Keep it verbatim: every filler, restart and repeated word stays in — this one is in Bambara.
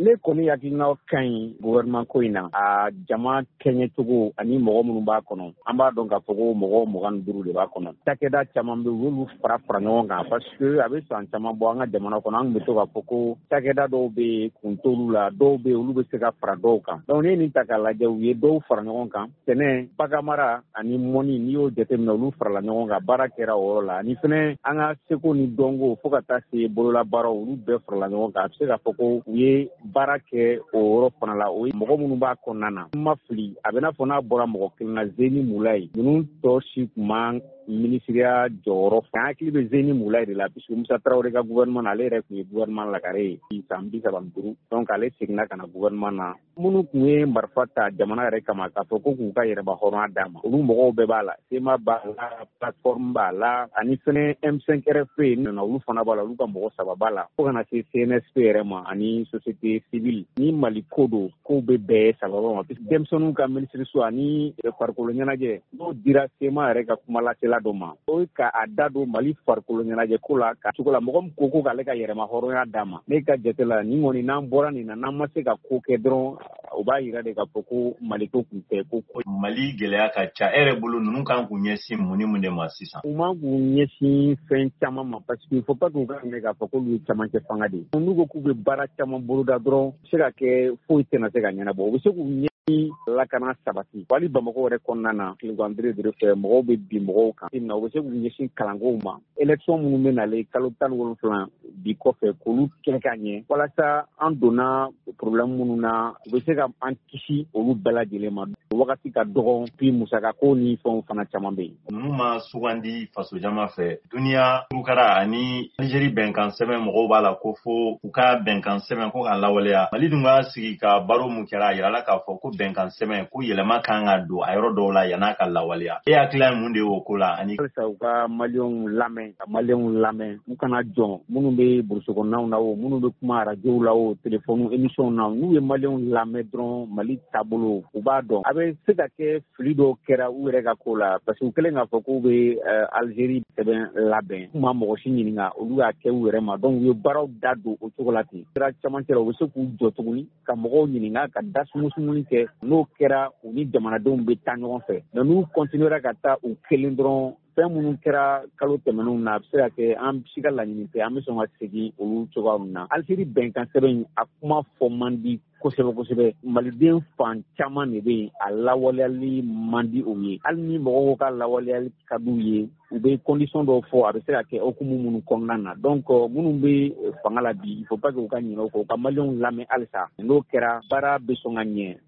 ne kɔni hakilinaw ka ɲi gouvernement ko in na a jama kɛɲɛcogo ani mɔgɔ minnu b'a kɔnɔ an b'a dɔn k'a fɔ ko mɔgɔ mugan ni duuru de b'a kɔnɔ cakɛda caman bɛ olu fara fara ɲɔgɔn kan parce que a bɛ san caman bɔ an ka jamana kɔnɔ an tun bɛ to k'a fɔ ko cakɛda dɔw bɛ yen kun t'olu la dɔw bɛ yen olu bɛ se ka fara dɔw kan donc ne ye nin ta k'a lajɛ u ye dɔw fara ɲɔgɔn kan sɛnɛ baganmara ani mɔni n'i y'o jateminɛ olu farala ɲɔgɔn kan baara kɛra o yɔrɔ la ani fɛnɛ an ka seko ni dɔnko fo ka taa se bololabaaraw olu bɛɛ farala ɲɔgɔn kan a bɛ se k'a fɔ ko u ye baara kɛ o yɔrɔ fana la o ye mɔgɔ minnu b'a kɔnɔna na n ma fili a bɛ n'a fɔ n'a bɔra mɔgɔ kelen na Zeni Mulayi ninnu tɔ si tun man minisiriya jɔyɔrɔ fɛ an hakili bɛ Zeni Mulayi de la puisque Musa Tarawele ka gouvernement na ale yɛrɛ tun ye gouvernement lakare ye san bi saba ni duuru donc ale seginna ka na gouvernement na minnu tun ye marifa ta jamana yɛrɛ kama k'a fɔ ko k'u ka yɛrɛba hɔrɔnya d'a ma olu mɔgɔw bɛɛ b'a la SEMA b'a la plateforme b'a la ani fɛnɛ M cinq R F P nana olu fana b'a la olu ka mɔgɔ saba b'a la fo kana se C N S P yɛrɛ ma ani société civile ni Mali ko don kow bɛ bɛɛ sababa ma puisque denmisɛnninw ka minisiriso ani farikolo ɲɛnajɛ n'o dira SEMA yɛrɛ ka kuma lasela dɔ ma o ye ka a da don Mali farikolo ɲɛnajɛ ko la ka cogo la mɔgɔ min ko ko k'ale ka yɛrɛma hɔrɔnya d'a ma ne ka jate la ni kɔni n'an bɔra nin na n'an ma se ka ko kɛ dɔrɔn o b'a yira de k'a fɔ ko Mali ko kun tɛ ko Mali gɛlɛya ka ca e yɛrɛ bolo ninnu kan k'u ɲɛsin mun ni mun de ma sisan u man k'u ɲɛsin fɛn caman ma parce que il faut pas k'u ka minɛ k'a fɔ k'olu ye camancɛ fanga de ye n'u ko k'u bɛ baara caman boloda dɔrɔn se ka kɛ foyi tɛna se ka ɲɛnabɔ u bɛ se k'u ɲɛ lakana sabati wali Bamakɔ yɛrɛ kɔnɔna na tilebandire de fɛ mɔgɔw bɛ bi mɔgɔw kan na u bɛ se k'u ɲɛsin kalankow ma élection minnu bɛ nalen kalo tan ni wolonwula bi kɔfɛ k'olu kɛ ka ɲɛ walasa an donna problème minnu na u bɛ se ka an kisi olu bɛɛ lajɛlen ma wagati ka dɔgɔ puis musakako ni fɛnw fana caman bɛ yen ninnu ma sugandi faso jama fɛ duniya kurukara ani Algérie bɛnkan sɛbɛn mɔgɔw b'a la ko fo u ka bɛnkan sɛbɛn ko k'a lawaleya Mali dun ka sigi ka baro mun kɛra a yirala k'a fɔ ko bɛnkan sɛbɛn ko yɛlɛma kan ka don a yɔrɔ dɔw la yan'a ka lawaleya e hakilila ye mun de ye o ko la ani halisa u ka maliyɛnw lamɛn ka maliyɛnw lamɛn u kana jɔn minnu bɛ burusukɔnɔnaw na o minnu bɛ kuma arajow la o telefɔni émission na n'u ye maliyɛnw lamɛn dɔrɔn Mali taabolo u b'a dɔn a bɛ se ka kɛ fili dɔw kɛra u yɛrɛ ka ko la parce que u kɛlen k'a fɔ k'u bɛ Algérie sɛbɛn labɛn u ma mɔgɔ si ɲininka olu y'a kɛ u yɛrɛ ma donc u ye baaraw da don o cogo la ten sira camancɛ la u bɛ se k'u jɔ tuguni ka mɔgɔw ɲininka ka da sumusumuni kɛ n'o kɛra u ni jamanadenw bɛ taa ɲɔgɔn fɛ mais n'u continuera ka taa u kelen dɔrɔn fɛn minnu kɛra kalo tɛmɛnenw na a bɛ se ka kɛ an si ka laɲini tɛ an bɛ sɔn ka segin olu cogoya min na Algérie bɛnkan sɛbɛn a kuma fɔ man di kosɛbɛ kosɛbɛ maliden fan caman de bɛ yen a lawaleyali man di u ye hali ni mɔgɔw ka lawaleyali ka d'u ye u bɛ condition dɔw fɔ a bɛ se ka kɛ hukumu minnu kɔnɔna na donc minnu bɛ fanga la bi il faut pas que u ka ɲinɛ o kɔ u ka maliyɛnw lamɛn halisa n'o kɛra baara bɛ sɔn ka ɲɛ